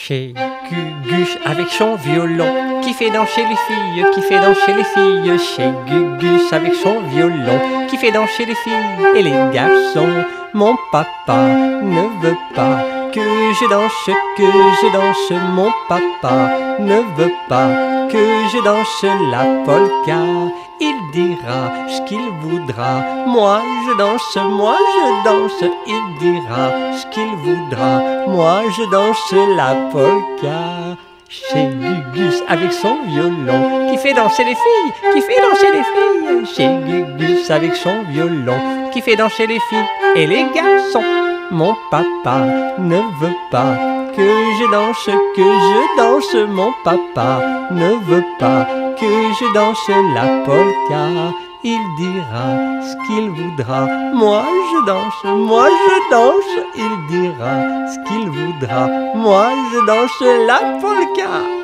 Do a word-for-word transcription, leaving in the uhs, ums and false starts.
Chez Gugus avec son violon, qui fait danser les filles, qui fait danser les filles. Chez Gugus avec son violon, qui fait danser les filles et les garçons. Mon papa ne veut pas que je danse, que je danse. Mon papa ne veut pas que je danse la polka. Il dira ce qu'il voudra, moi je danse, moi je danse. Il dira ce qu'il voudra, moi je danse la polka. Chez Gugus avec son violon, qui fait danser les filles, qui fait danser les filles. Chez Gugus avec son violon, qui fait danser les filles et les garçons. Mon papa ne veut pas que je danse, que je danse. Mon papa ne veut pas que je danse la polka. Il dira ce qu'il voudra, moi je danse, moi je danse. Il dira ce qu'il voudra, moi je danse la polka.